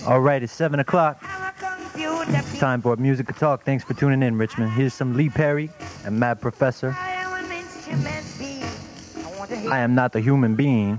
All right, it's 7 o'clock. It's time for Music Talk. Thanks for tuning in, Richmond. Here's some Lee Perry and Mad Professor. I am not the human being.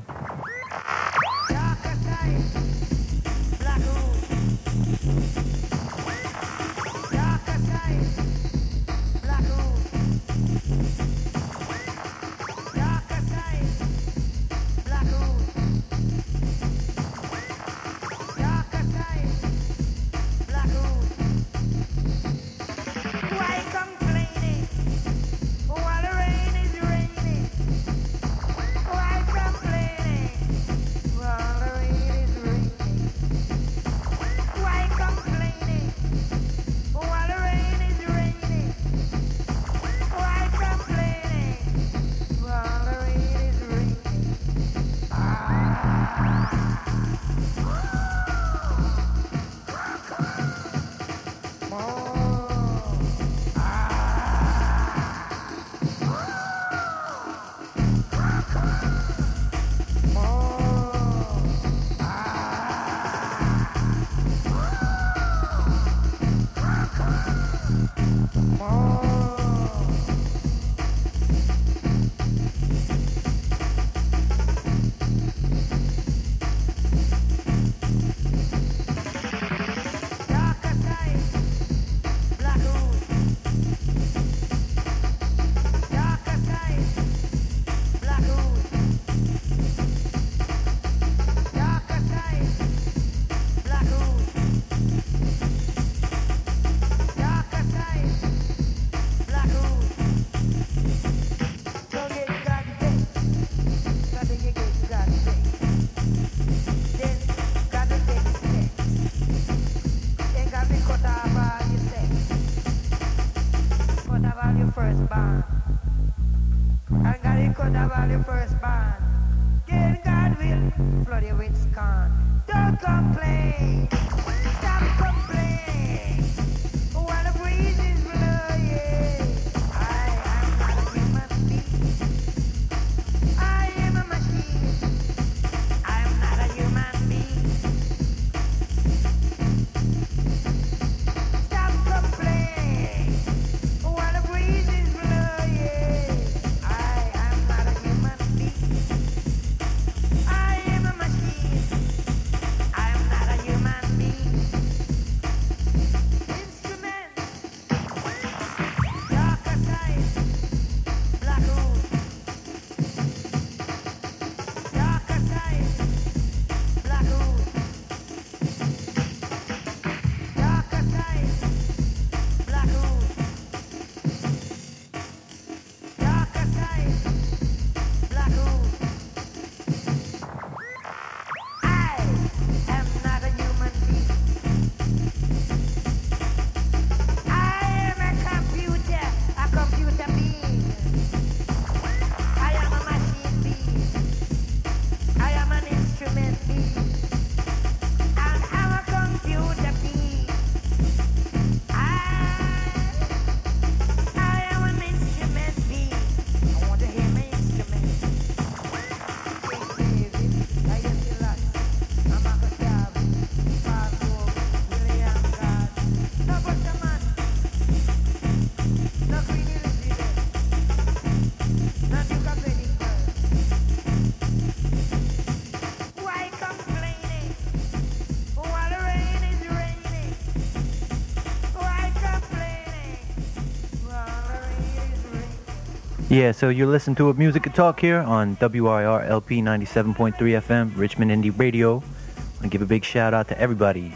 Yeah, so you're listening to a Music Talk here on WIR LP 97.3 FM, Richmond Indie Radio. I give a big shout out to everybody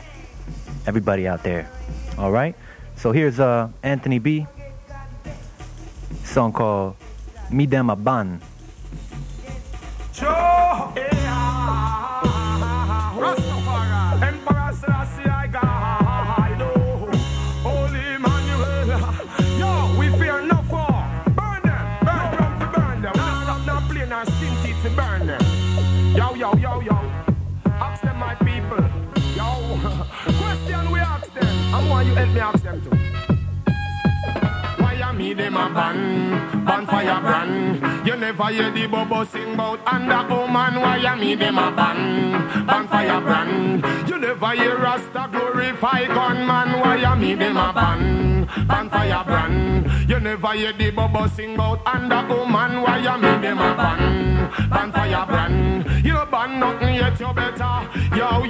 out there. All right, so here's Anthony B. Song called "Mi Dem Aban." You help me ask them to. Why am me me them a ban fire brand. You never hear the bubble sing about under woman. Why ya me them a ban fire brand. You never hear Rasta glorify gunman. Why ya me them a ban fire brand. You never hear the bubble sing about under woman. Why ya me them a ban fire brand. You ban nothing yet you better. Yo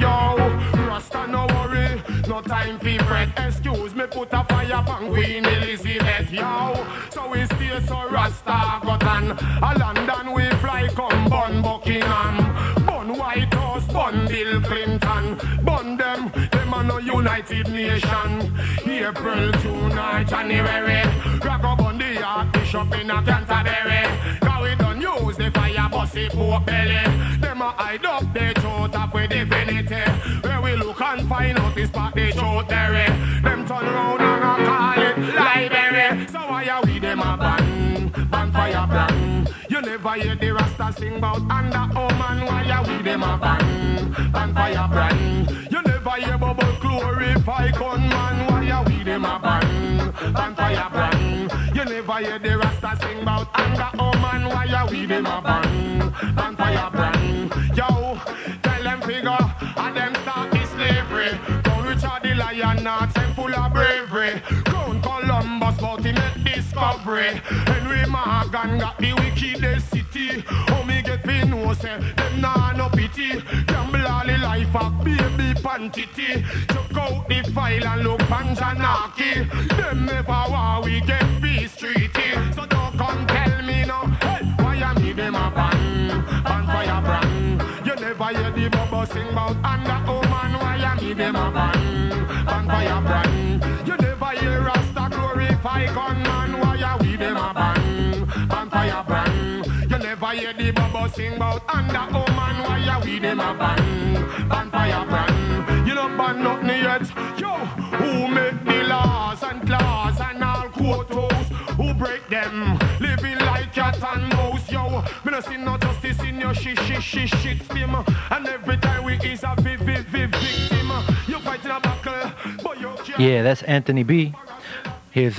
Rasta no worry, no time for fret. Excuse me, put a fire on Queen Elizabeth. Yo, so we stay so Rasta got on. A London we fly come bun Buckingham, bun White House, bun Bill Clinton, bun them are no United Nation. April 2 January, rock up on the Archbishop in a Canterbury. Cause we don't use the fire bossy pork belly. Them a hide up the throat of with divinity. Where we look and find out this part the throat there. Them turn round and a call it library. So why are we them a ban fire brand? You never hear the Rasta sing about under woman. Why are we them a ban fire brand? You never hear bubble glorify gunman. Why are we them a ban fire brand? You never hear the Rasta sing about under woman. Why are we them a ban fire brand? Yo, tell them figure and them start the slavery. Don't Richard the Lion, not say full of bravery. Crown Columbus, but he make discovery. Henry Morgan got the wickedest city. How me get fi know say them nah no pity. Gamble all the life of baby pantity. Check out the file and look Panjanaki. Them never want we get peace treaty. So don't come tell me no. Hey, why am me them a ban fire brand? You never hear the bubble sing about under woman. Why am me them a ban fire brand? You never hear Rasta glorify gunman. Why are we them a ban fire brand? You never hear the bubble sing about under woman. Why are we them a ban fire brand? You don't ban nothing yet. Yo, who make the laws and claws and all quotas? Who break them? Living like cat and mouse. Yo, me no see no justice in your shit stim. And every time we is a victim. You fighting a battle, but you can't. Yeah, that's Anthony B. Here's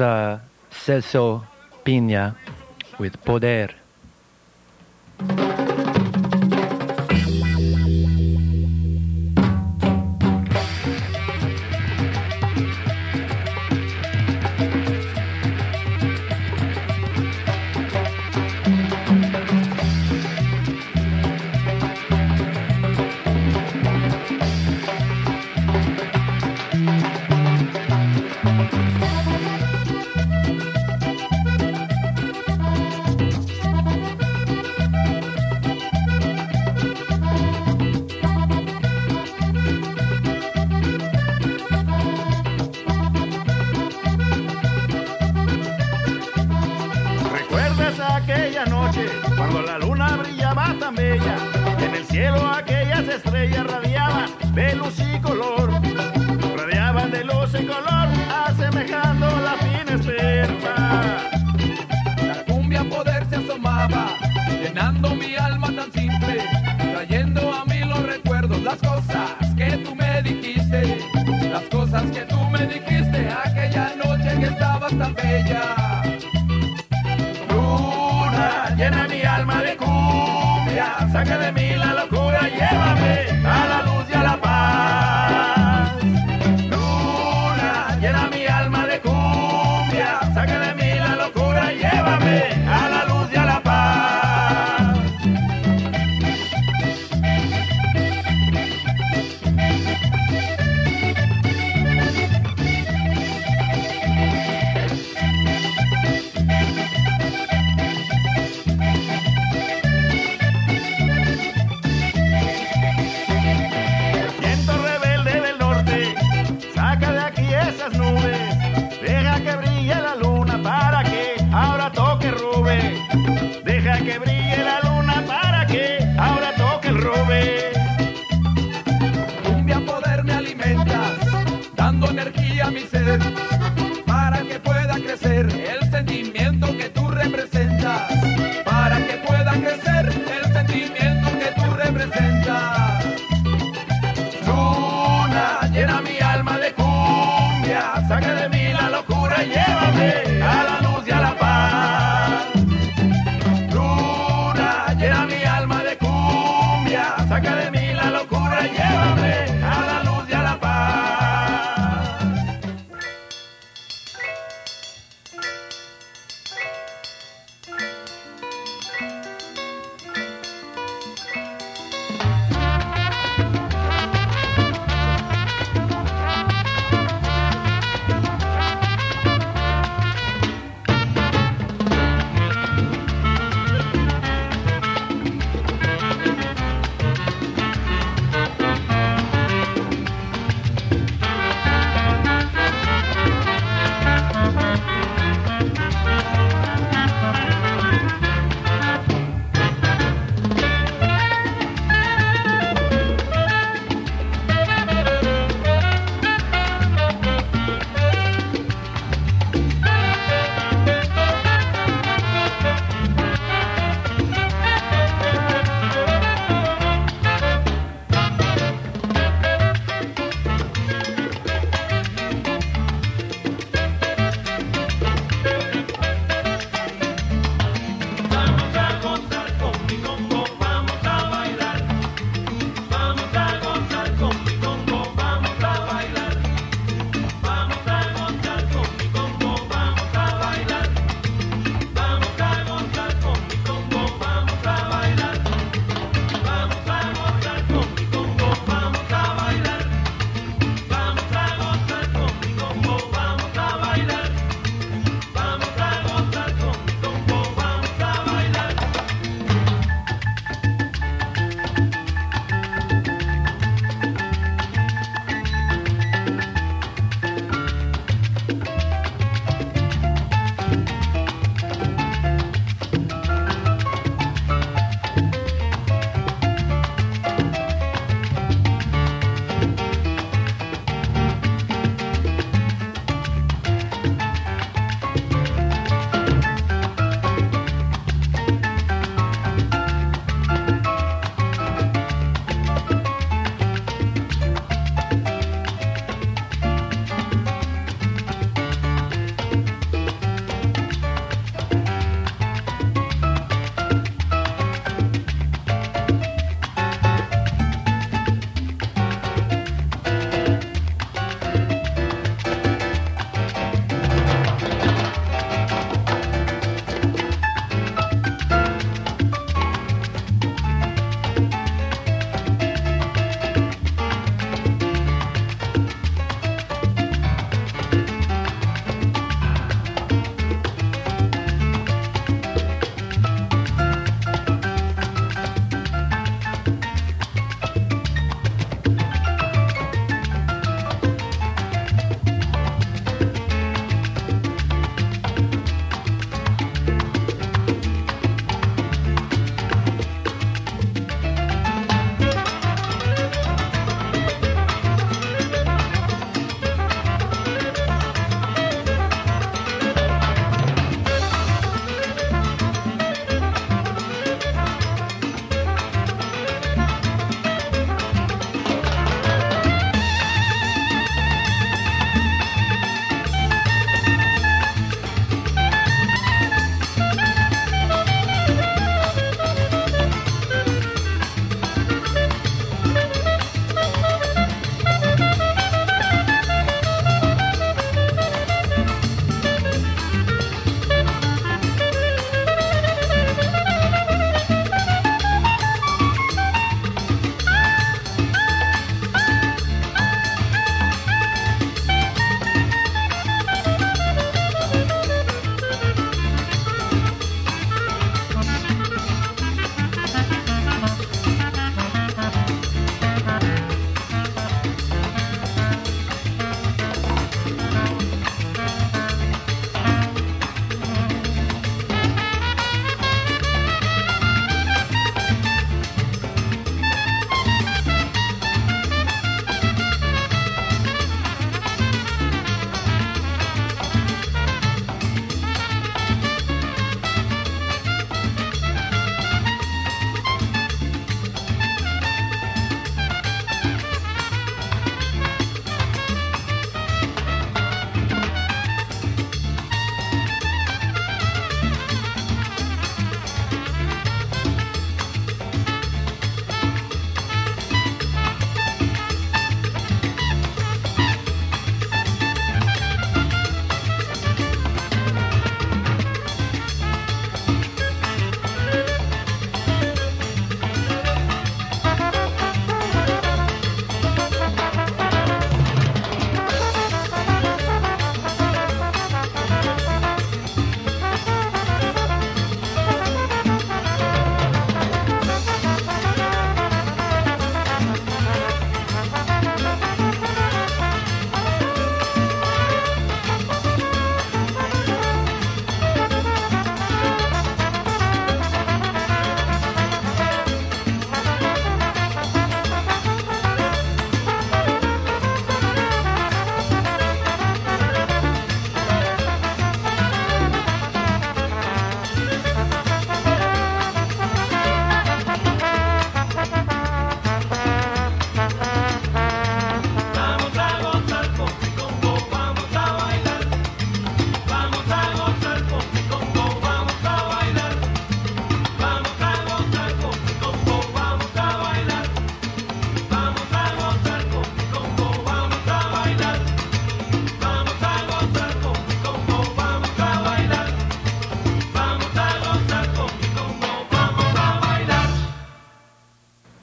Celso Piña with Poder. Cuando la luna brillaba tan bella, y en el cielo aquellas estrellas radiaban de luz y color, radiaban de luz y color, asemejando la fina esperma. La cumbia poder se asomaba, llenando mi alma tan simple, trayendo a mí los recuerdos, las cosas que tú me dijiste, las cosas que tú me dijiste, aquella noche que estabas tan bella. Llena mi alma de cumbia, saca de mí la locura, llévame a la luz y a la paz. Luna, llena mi alma de cumbia, saca de mí la locura, llévame a la luz y a la paz.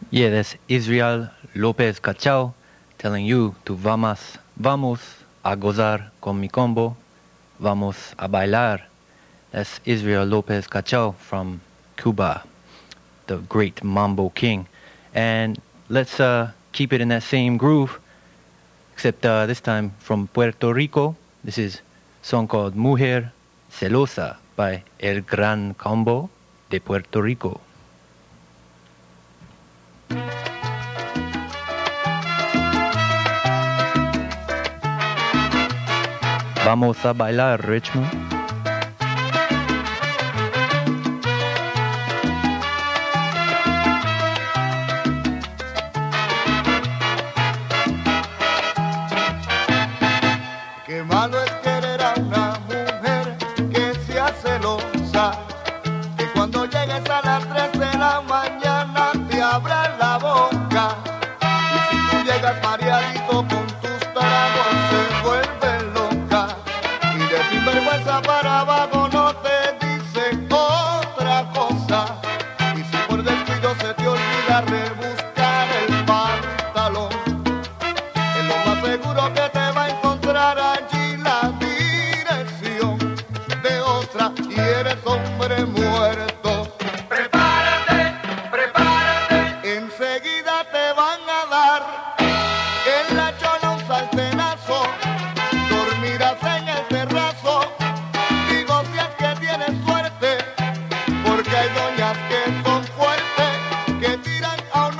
Yeah, that's Israel Lopez Cachao telling you to vamos a gozar con mi combo, vamos a bailar. That's Israel Lopez Cachao from Cuba, the great Mambo King. And let's keep it in that same groove, except this time from Puerto Rico. This is a song called Mujer Celosa by El Gran Combo de Puerto Rico. Vamos a bailar, Richmond. Qué malo es querer a una mujer que sea celosa, que cuando llegues a las 3 de la mañana te abra la boca, y si tú llegas mareadito con tus tragos se vuelve loca, y de sinvergüenza para abajo no te dice otra cosa, y si por descuido se te olvida rebuscar el pantalón, es lo más seguro que te va a encontrar allí la dirección de otra y eres hombre muerto. Prepárate, prepárate. Enseguida te van a dar en la chola un sartenazo, dormirás en el terrazo, digo si es que tienes suerte, porque hay doñas que son fuertes, que tiran a un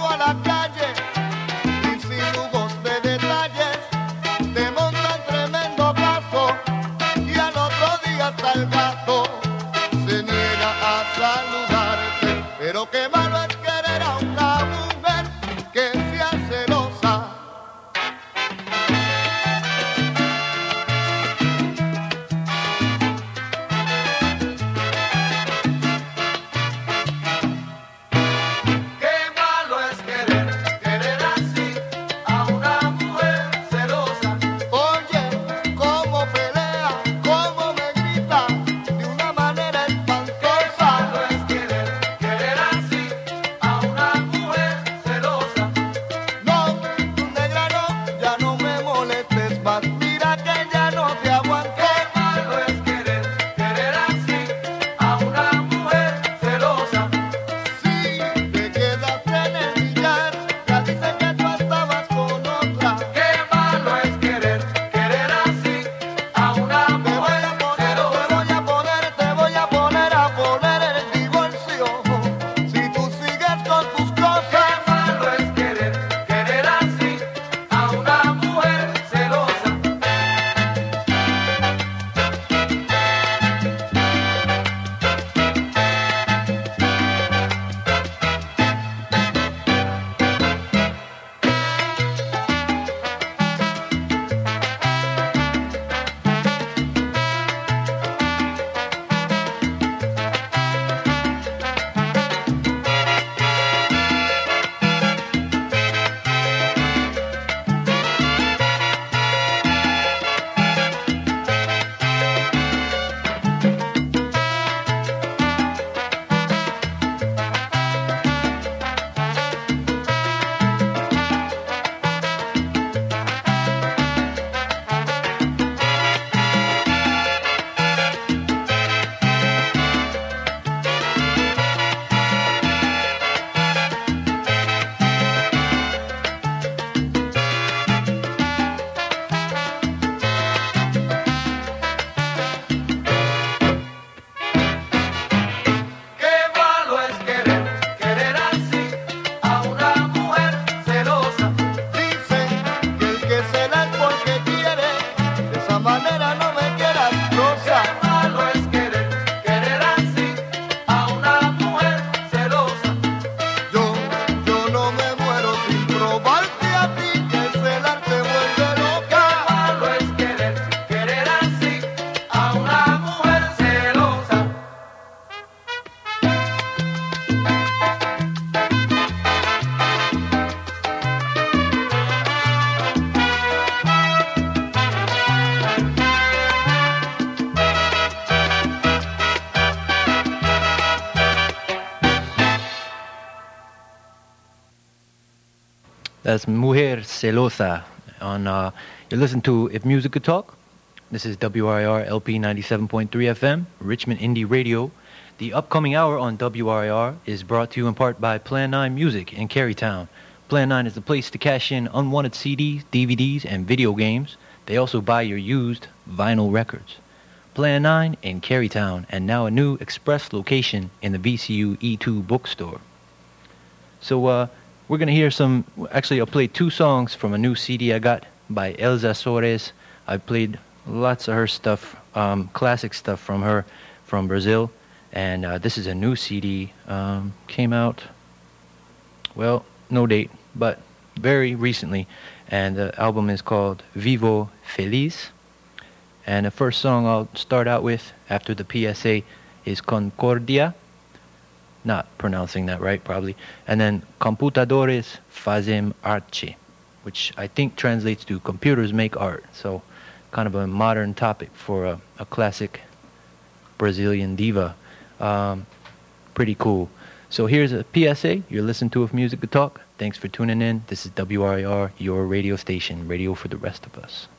That's Mujer Celosa. You listen to If Music Could Talk. This is WRIR LP 97.3 FM, Richmond Indie Radio. The upcoming hour on WRIR is brought to you in part by Plan 9 Music in Carytown. Plan 9 is the place to cash in unwanted CDs, DVDs, and video games. They also buy your used vinyl records. Plan 9 in Carytown, and now a new express location in the VCU E2 bookstore. So we're going to hear I'll play two songs from a new CD I got by Elza Soares. I played lots of her stuff, classic stuff from her from Brazil. And this is a new CD, came out, well, no date, but very recently. And the album is called Vivo Feliz. And the first song I'll start out with after the PSA is Concordia. Not pronouncing that right, probably. And then Computadores Fazem Arte, which I think translates to computers make art. So kind of a modern topic for a classic Brazilian diva. Pretty cool. So here's a PSA. You're listening to If Music Could Talk. Thanks for tuning in. This is WRIR, your radio station, radio for the rest of us.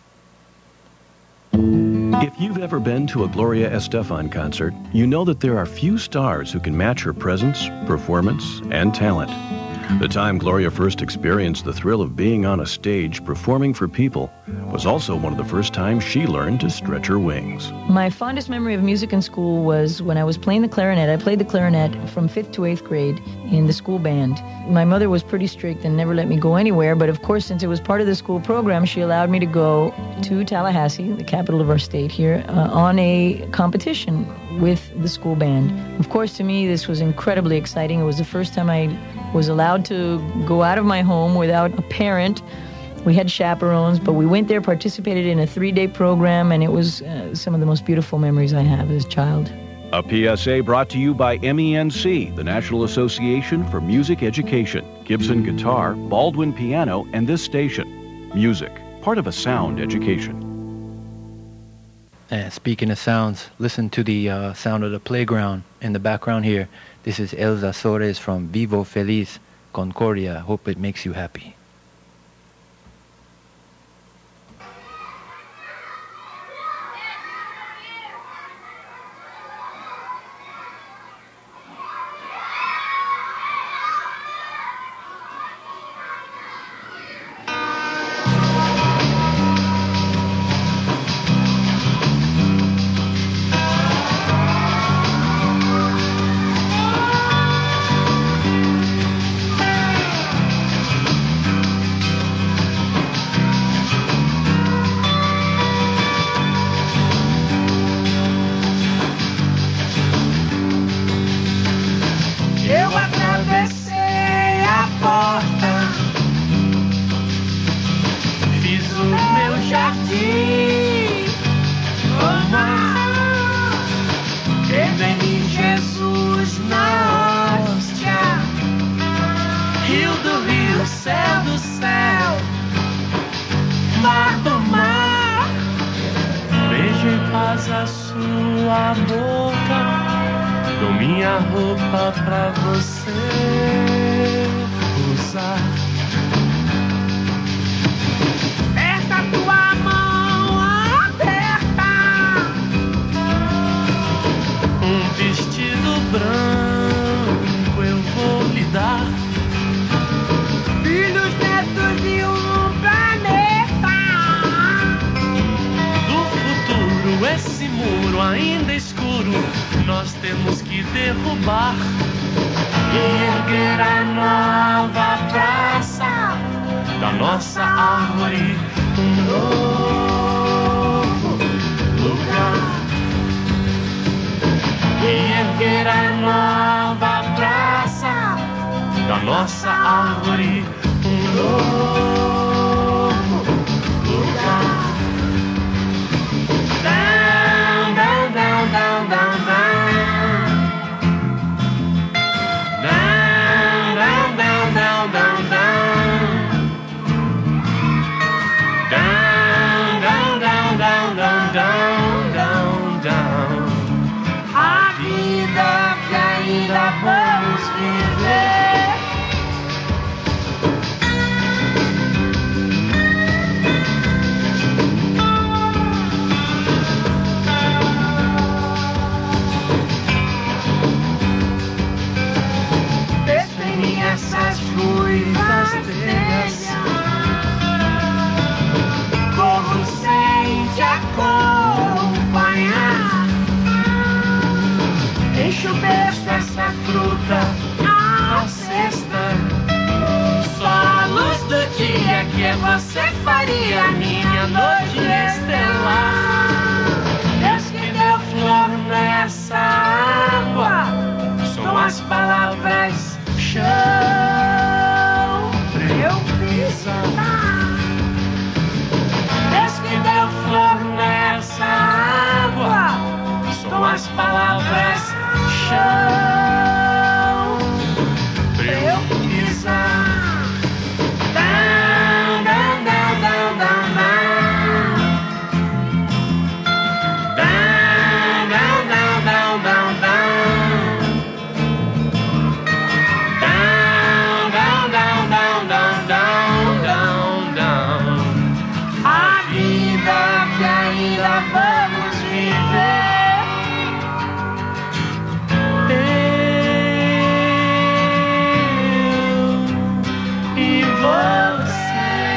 If you've ever been to a Gloria Estefan concert, you know that there are few stars who can match her presence, performance, and talent. The time Gloria first experienced the thrill of being on a stage performing for people was also one of the first times she learned to stretch her wings. My fondest memory of music in school was when I was playing the clarinet. I played the clarinet from 5th to 8th grade in the school band. My mother was pretty strict and never let me go anywhere, but of course, since it was part of the school program, she allowed me to go to Tallahassee, the capital of our state here, on a competition with the school band. Of course, to me, this was incredibly exciting. It was the first time I was allowed to go out of my home without a parent. We had chaperones, but we went there, participated in a 3-day program, and it was some of the most beautiful memories I have as a child. A PSA brought to you by MENC, the National Association for Music Education, Gibson Guitar, Baldwin Piano, and this station. Music, part of a sound education. And speaking of sounds, listen to the sound of the playground in the background here. This is Elza Soares from Vivo Feliz, Concordia. Hope it makes you happy. que você faria minha noite estelar? Deus que deu flor nessa água, são as palavras chão pra eu pisar. Deus que deu flor nessa água, são as palavras chão pra eu pisar. Vamos viver. Eu e você.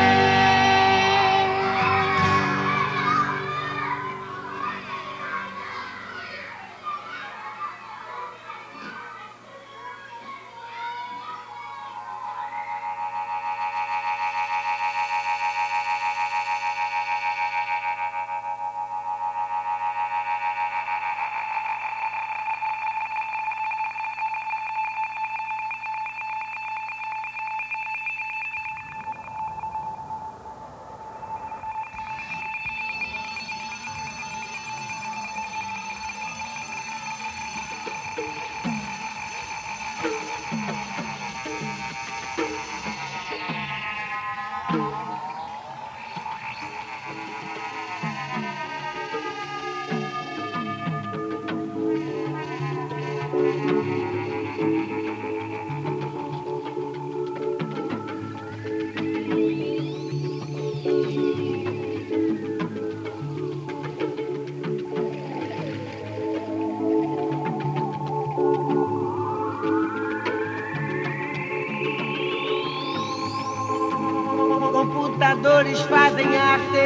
Computadores fazem arte.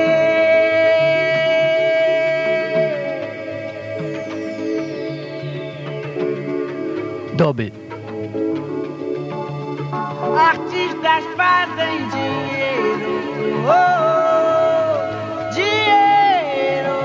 Dub it. Artistas fazem dinheiro. Oh, dinheiro.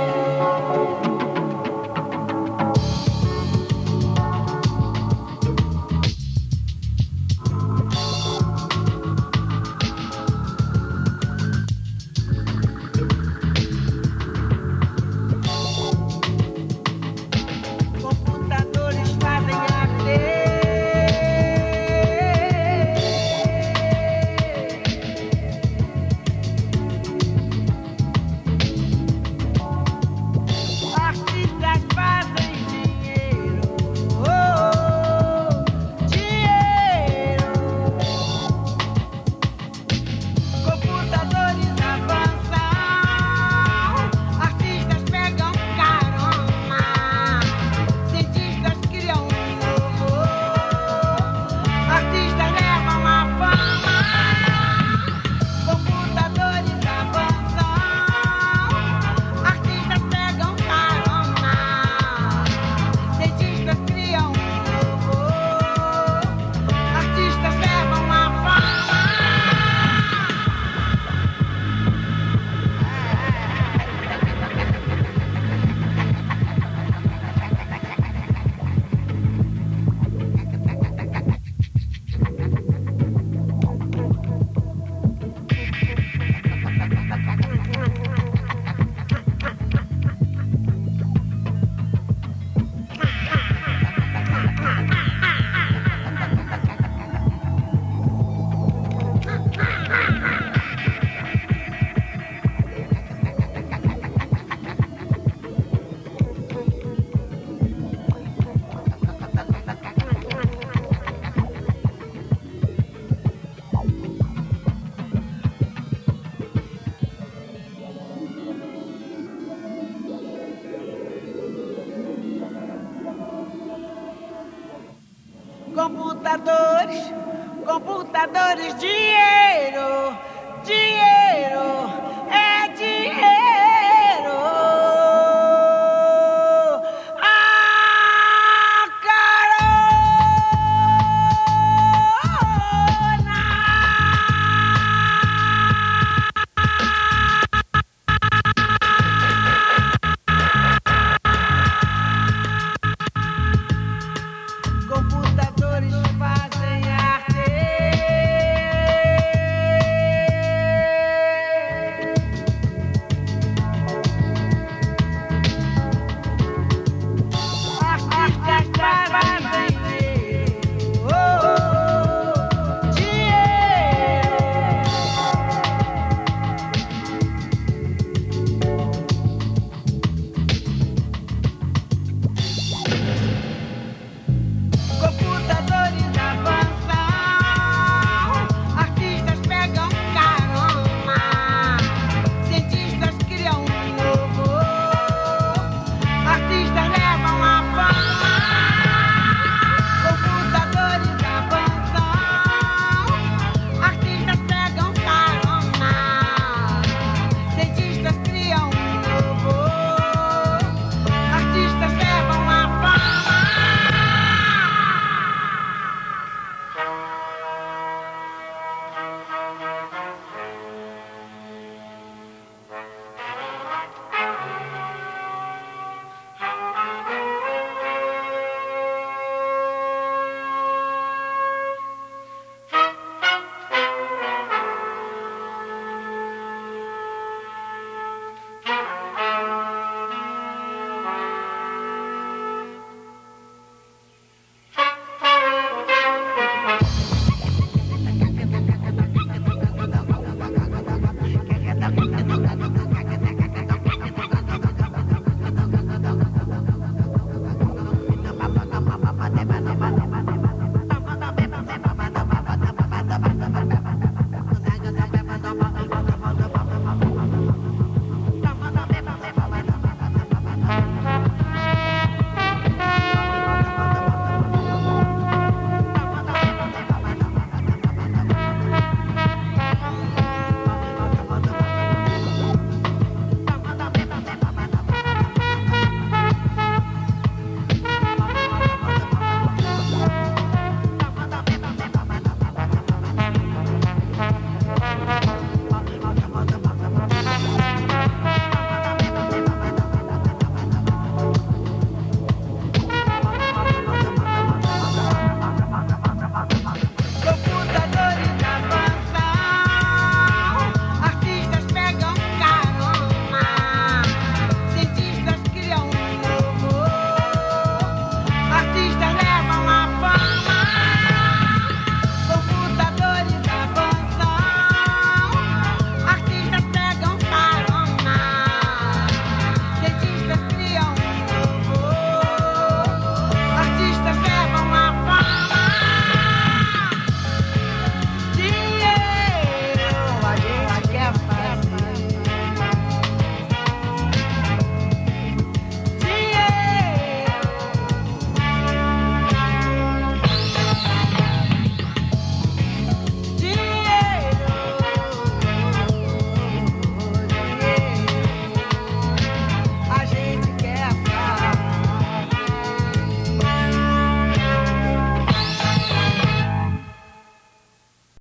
Computadores fazem arte. Artistas fazem dinheiro. Oh, dinheiro. Computadores avançam. Artistas pegam carona. Cientistas criam novo. Artistas levam a fama. Computadores avançam. Artistas pegam carona. Cientistas criam novo. Artistas levam a fama. Computadores, computadores, dinheiro, dinheiro, é dinheiro.